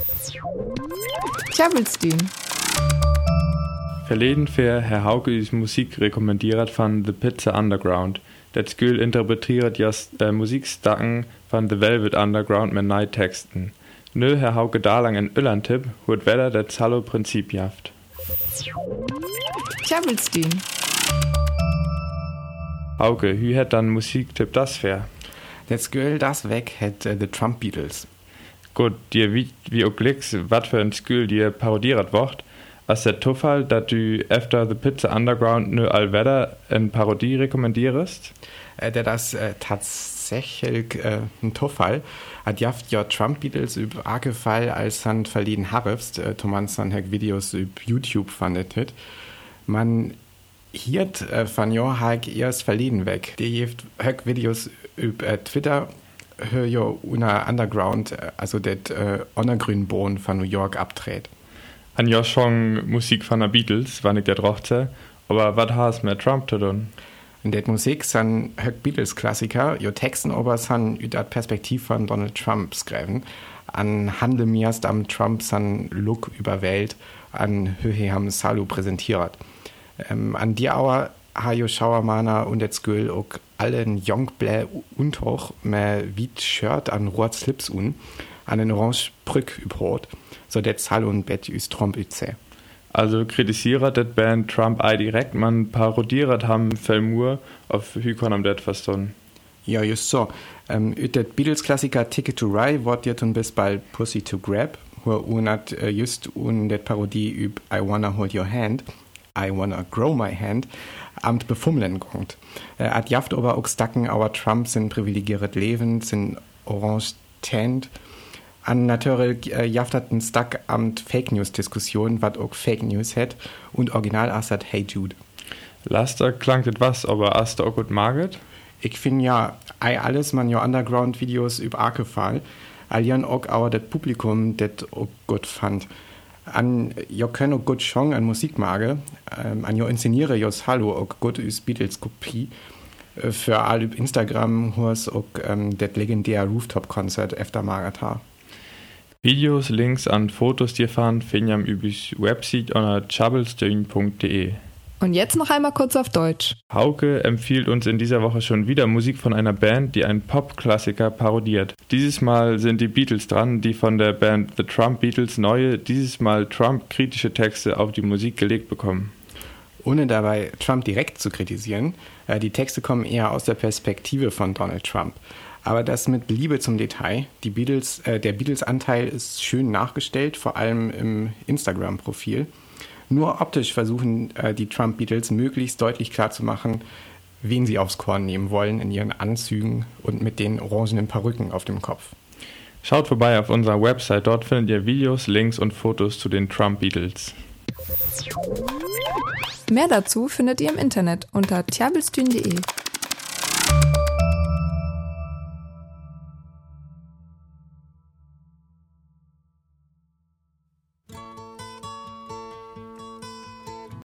Tjabelstien. Verleden für Herr Hauke's Musik rekommendiert von The Pizza Underground. Det skulle interpretiert just musikstakken von The Velvet Underground med neue Texten. Nu Herr Hauke dalang en Öllandtipp, hurt wedder det Zallo Prinzip jaft. Tjabelstien. Hauke, hü het dann Musiktipp das fair? Det skulle das weg het The Trump Beatles. Gut, dir wie auch glicks, wat für ein Skül dir parodiert wordt, als der Zufall, dass du efter The Pizza Underground nur allwetter en Parodie rekommendierst? Das tatsächlich ein Zufall. Hat jaft ja Trump Beatles über Arkefall als han verliehen harrefst, Thomas han hek Videos über YouTube fandet het. Man hiert van jo hek erst verliehen weg. Die jeft hek Videos über Twitter hör jo una Underground, also det Ondergrünbohn von New York abtret. An ja schon Musik von der Beatles, wann ich der drochte, aber wat has mit Trump zu tun? In der Musik sind Beatles-Klassiker, jo Texten aber san über das Perspektiv von Donald Trump schreiben. An Handel mirst am Trump san Look über Welt, an Höhe ham Salu präsentiert. An die Auer ha jo Schauermana und jetzt Göl auch allen Jongblä und hoch mit wit Shirt an rot Slips an en orange Brück übrot, so det Salu und Bett üs Trump üze. Also kritisiert det Band Trump direkt, man parodiert ham Felmur auf Hykon am det verstanden. Ja, just so. Det Beatles-Klassiker Ticket to Ride wird jetzt bis bald Pussy to Grab, wo unat just det Parodie üb I Wanna Hold Your Hand, I Wanna Grow My Hand, amt befummeln kommt. Ad jaft aber auch stacken, aber Trump sind privilegiert Leben, sind orange tent. An natürlich jaftaten Stack amt Fake News Diskussion, wat auch Fake News hat und original asat Hey Jude. Laster klangt etwas, aber Aster auch gut maget? Ich finde ja, alles man ja Underground Videos über Arkefall, allian auch aber das Publikum das auch gut fand. An jo können auch gut schon an Musik mage, an jo inszeniere jos Hallo auch gut üs Beatles Kopie. Für all üb Instagram hors auch das legendäre Rooftop-Konzert efter Magatar. Videos, Links an Fotos dir fahren, finjam übis Website unter tjabelstien.de. Und jetzt noch einmal kurz auf Deutsch. Hauke empfiehlt uns in dieser Woche schon wieder Musik von einer Band, die einen Pop-Klassiker parodiert. Dieses Mal sind die Beatles dran, die von der Band The Trump Beatles neue, dieses Mal Trump-kritische Texte auf die Musik gelegt bekommen. Ohne dabei Trump direkt zu kritisieren, die Texte kommen eher aus der Perspektive von Donald Trump. Aber das mit Liebe zum Detail. Der Beatles-Anteil ist schön nachgestellt, vor allem im Instagram-Profil. Nur optisch versuchen die Trump-Beatles möglichst deutlich klarzumachen, wen sie aufs Korn nehmen wollen in ihren Anzügen und mit den orangenen Perücken auf dem Kopf. Schaut vorbei auf unserer Website, dort findet ihr Videos, Links und Fotos zu den Trump-Beatles. Mehr dazu findet ihr im Internet unter tjabelstien.de.